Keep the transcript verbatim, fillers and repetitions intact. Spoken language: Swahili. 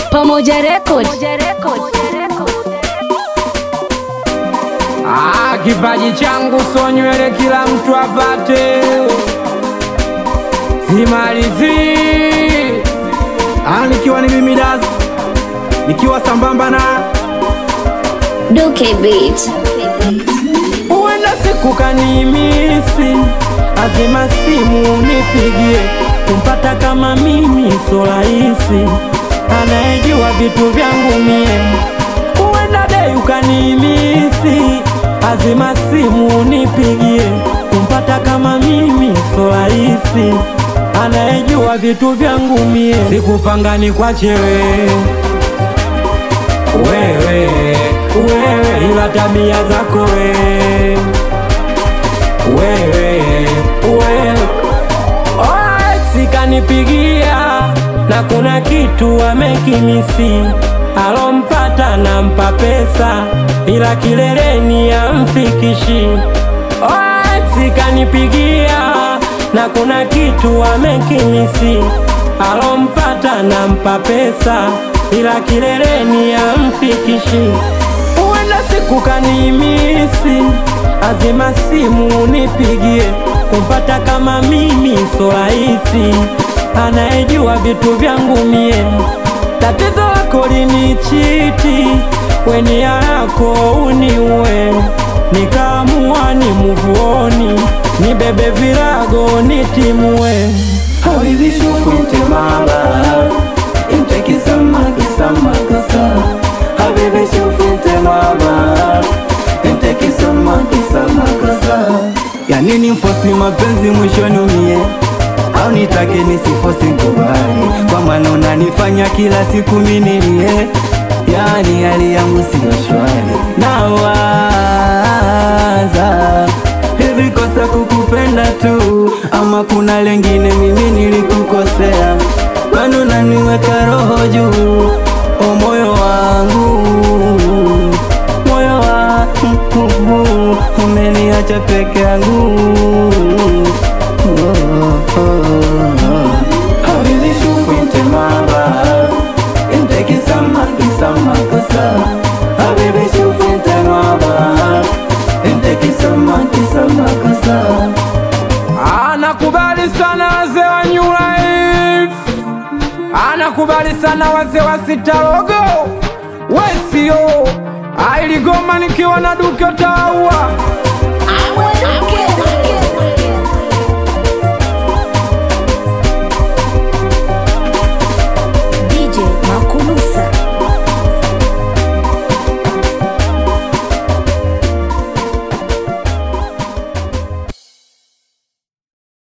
Pamoja Record. Ah, kipaji changu so nywele kila mtu apate. Simalizi Ah, nikiwa ni mimi Daz, nikiwa sambamba na Duke Beat. uenda siku kanimisi, azima simu nipigie, kumpata kama mimi so rahisi, anayejua vitu vyangu mie. Uenda dei ukanimisi, azima simu nipigie, kumpata kama mimi so rahisi, anayejua vitu vyangu mie. Sikupanga ni kwa chewe wewe, wewe ila tabia zako wewe, wewe, wewe. Oh, sikanipigia na kuna kitu amekimisi, alompata nampa pesa ila kileleni amfikishi. Oh, sikanipigia na kuna kitu amekimisi, alompata nampa pesa ila kileleni amfikishi. Uenda siku kanimisi, azima simu nipigie, kumpata kama mimi so rahisi, anayejua vitu vyangu mie. Tatizo lako linichiti, weni yako uniue, nikaamua ni muvuoni, nibebe virago nitimue. Habibi shukunte mama, inte kisama kisama kasa. Habibi shukunte mama, inte kisama kisama kasa. Ya nini mfosi mapenzi mwishoni umie, au nitake nisifosi kubali, kwa maana unanifanya kila siku minilie. Yani hali yangu siyo shwari, nawaza hivi kosa kukupenda tu, ama kuna lengine mimi nilikukosea? Bado naniweka roho juu, o moyo wangu, moyo wangu, umeniacha peke yangu. Oh, oh, oh. Habibi shukunte mama, inte kisama kisama kosa. Habibi shukunte mama, inte kisama kisama kosa. Anakubali sana wazee wa New Life, anakubali sana wazee wa Sitarogo. Wesio ailigoma nikiwa na Duke Tawa. Duke